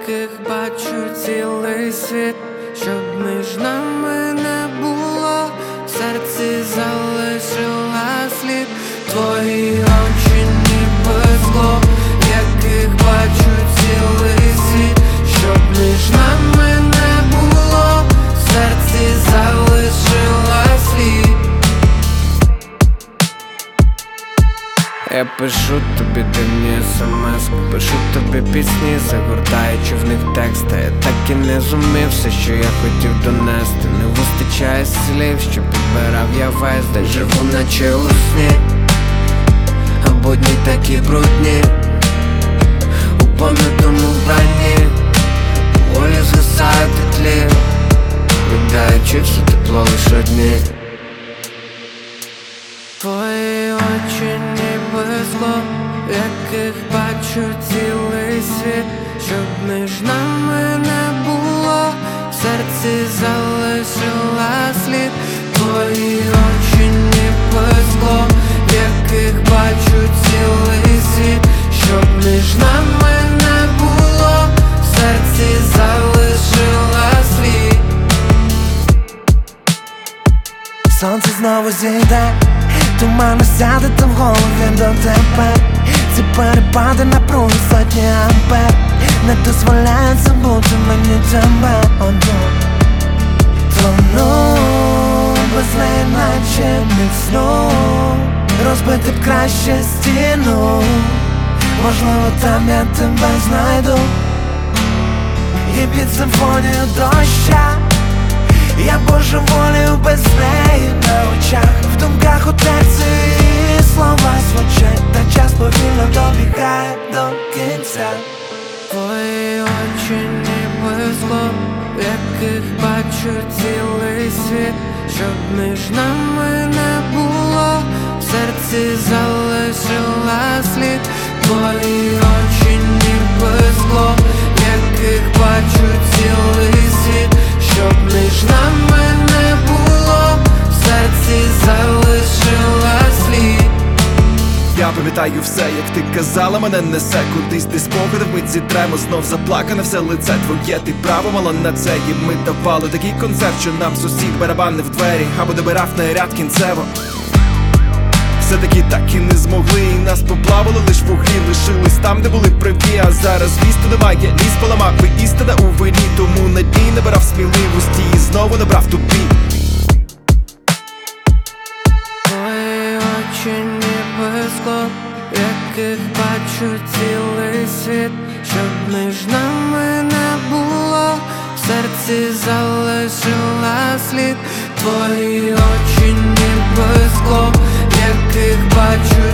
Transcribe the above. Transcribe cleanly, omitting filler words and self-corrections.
яких бачу цілий світ, щоб між нами не було, в серці залишила слід. Твої очі ніби скло, в яких бачу цілий світ, щоб між нами не було, в серці залишила слід. Я пишу тобі дивні смс, пишу тобі пісні, загортаючи в них тексти. Я так і не зумів все, що я хотів донести. Не вистачає слів, що підбирав я весь день. Живу наче у сні, а будні такі брудні, у пом'ятому вбранні, поволі згасають у тлі, віддаючи все тепло лиш одні. Твої очі ніби скло, в яких бачу цілий світ, щоб між нами не було, в серці залишила слід. Твої очі ніби скло, в яких бачу цілий світ, щоб між нами не було, в серці залишила слід. Сонце знову зійде, туман сяде там в голові до тебе. Ці перепади напруги сотні ампер не дозволяють забути мені тебе одну. Тону без неї наче міцну, розбити б краще стіну, можливо там я тебе знайду. І під симфонію доща я божеволію без неї на очах, в думках у тексті її слова звучать, та час повільно добігає до кінця. Твої очі ніби скло, в яких бачу цілий світ, щоб між нами не було, в серці залишила слід. Твої очі ніби скло, в яких бачу цілий світ, щоб між нами не було, в серці залишила слід. Я пам'ятаю все, як ти казала, мене несе кудись, десь спогади в митці тремо, знов заплакане все лице твоє, ти право мала на це. І ми давали такий концерт, що нам сусід барабанив в двері, або добирав наряд кінцево. Все-таки так і не змогли, і нас поплавало лиш вуглі, лишились там, де були праві. А зараз вісту немає, ліс поламав, і істина у вині, тому на дні набирав сміливості і знову набрав тупі. Твої очі ніби скло, в яких бачу цілий світ, щоб між нами не було, в серці залишила слід. Твої очі ніби скло, в яких бачу